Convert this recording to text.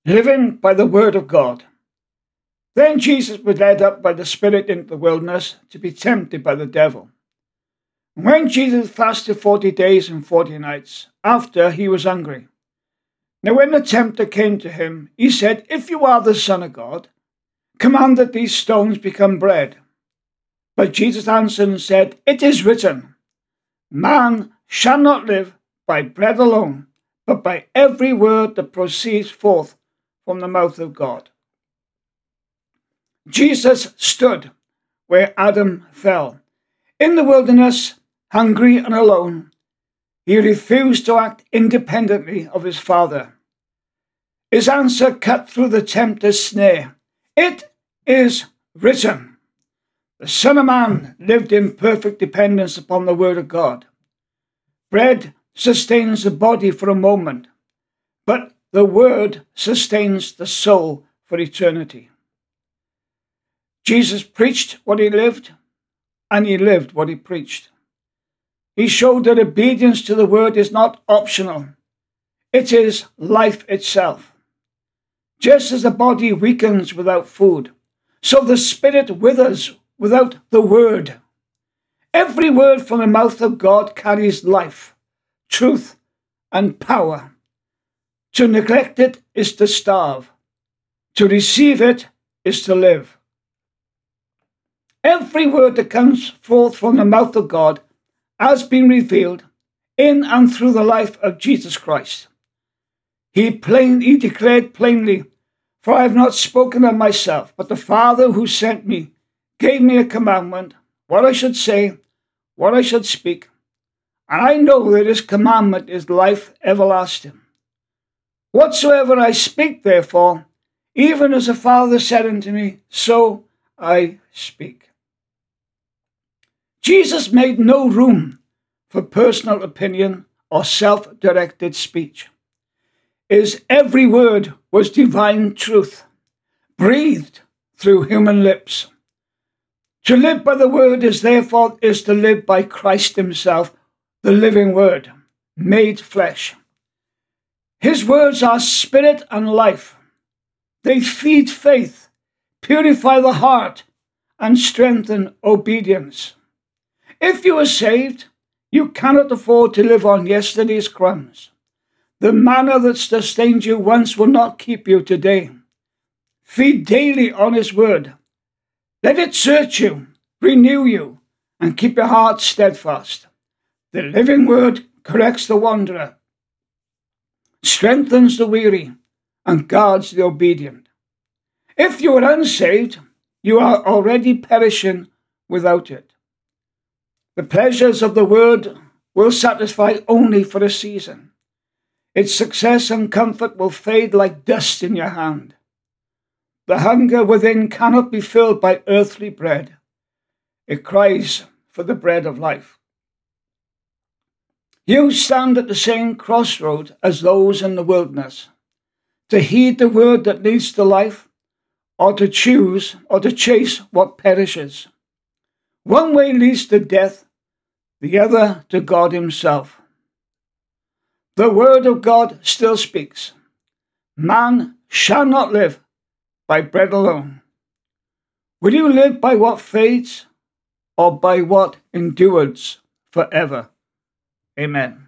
Living by the word of God. Then Jesus was led up by the Spirit into the wilderness to be tempted by the devil. When Jesus fasted 40 days and 40 nights, after he was hungry. Now when the tempter came to him, he said, "If you are the Son of God, command that these stones become bread." But Jesus answered and said, "It is written, man shall not live by bread alone, but by every word that proceeds forth from the mouth of God." Jesus stood where Adam fell. In the wilderness, hungry and alone, he refused to act independently of his Father. His answer cut through the tempter's snare. It is written. The Son of Man lived in perfect dependence upon the Word of God. Bread sustains the body for a moment, but the Word sustains the soul for eternity. Jesus preached what he lived, and he lived what he preached. He showed that obedience to the Word is not optional. It is life itself. Just as the body weakens without food, so the spirit withers without the Word. Every word from the mouth of God carries life, truth, and power. To neglect it is to starve. To receive it is to live. Every word that comes forth from the mouth of God has been revealed in and through the life of Jesus Christ. He declared plainly, "For I have not spoken of myself, but the Father who sent me gave me a commandment, what I should say, what I should speak. And I know that his commandment is life everlasting. Whatsoever I speak, therefore, even as the Father said unto me, so I speak." Jesus made no room for personal opinion or self-directed speech. His every word was divine truth, breathed through human lips. To live by the Word is to live by Christ himself, the living Word, made flesh. His words are spirit and life. They feed faith, purify the heart, and strengthen obedience. If you are saved, you cannot afford to live on yesterday's crumbs. The manna that sustained you once will not keep you today. Feed daily on his word. Let it search you, renew you, and keep your heart steadfast. The living word corrects the wanderer, strengthens the weary, and guards the obedient. If you are unsaved, you are already perishing without it. The pleasures of the word will satisfy only for a season. Its success and comfort will fade like dust in your hand. The hunger within cannot be filled by earthly bread. It cries for the bread of life. You stand at the same crossroad as those in the wilderness, to heed the word that leads to life, or to chase what perishes. One way leads to death, the other to God himself. The word of God still speaks. Man shall not live by bread alone. Will you live by what fades, or by what endures forever? Amen.